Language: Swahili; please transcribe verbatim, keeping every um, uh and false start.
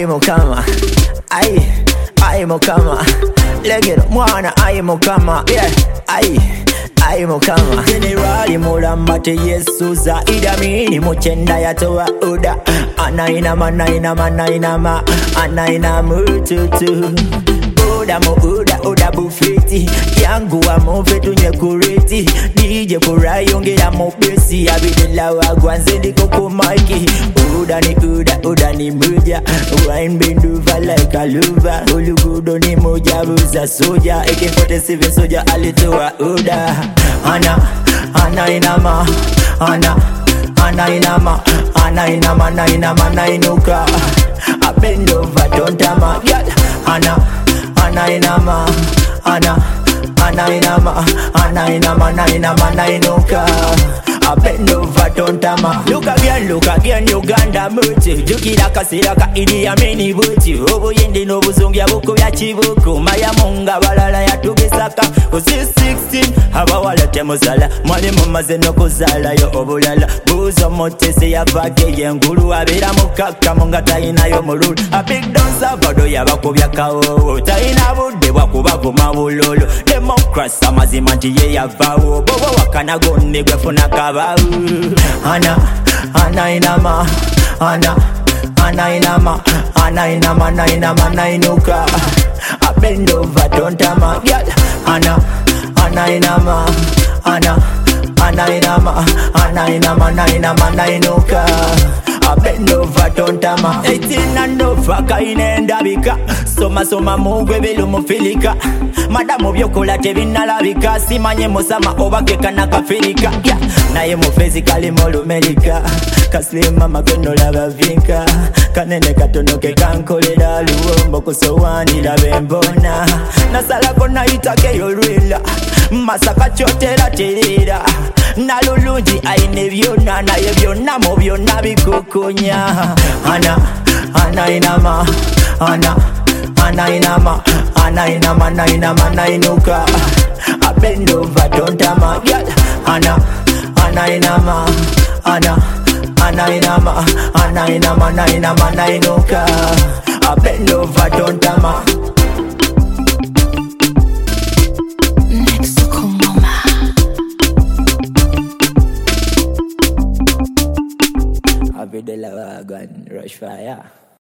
mukama, aye, aye mukama. Legero mwana aye mukama, yeah, aye, aye mukama. Generali mulamba teyesuza, idamini muchenda yatowa uda. Anainama, anainama, anainama, anainama mututu. Uda mu uda, uda bufeti. Yangu wa mufe tunye kureti. D J Kurai ongea mopesi. Abidela wagwanze liko kumaiki. Uda ni uda, uda ni muja. Wine benduva like a luva. Ulugudo ni moja, buza soja. A K forty-seven soja alitoa uda. Ana, ana inama, ana, ana inama, ana inama, ana inama, ana inuka. I bend over, don't tama, yeah. Ana, ana inama, ana, ana inama, ana inama, ana inama, ana inuka. I bend over, don't tama. Look again, look again, Uganda muti. Jukira kasira ka idi ya mini buti. Obo yende no buzungi ya buku ya chibuku. Maya munga balala ya tugisaka. Osi sixteen, haba wala temuzala. Mwali mumaze no kuzala yo obulala. Buzo motese ya vake yengulu. Abira mukaka munga taina yo mululu. A big dancer vado ya bakubya kawo. Taina bude wakubavu mawulolo. Democracy amazimanti ye ya vawo. Bobo wakana gone gwefuna kaba. Ana, ana inama, ana, ana inama, ana inama, ana inama, ana inuka. I bend over, don't tama, yeah. Ana, ana inama, ana, ana inama, ana inama, ana inama, ana inuka. I bend over, don't tama. Eighteen and over, kainenda bika. Soma soma mugwe bilu mufilika. Madamu byokola tebinalabika. Simanye musama obageka nakafirika, yeah. Naye mufezi kali molumelika. Kaslima mageno laba vinka. Kanene katonoke kankolera. Luwombo kusowani labe mbona. Nasala kona itake yorwila. Masaka chotera terera. Nalulunji aine vyona. Naye vyona mo vyona bikukunya. Ana, ana inama, ana, ana inama, ana inama, ana inama, ana inuka. I bend over, don't tama, yeah. Ana, ana inama, ana, ana inama, ana inama, ana inama, ana inuka. I bend over, don't tama. Abidela Wagan, Rush Fire.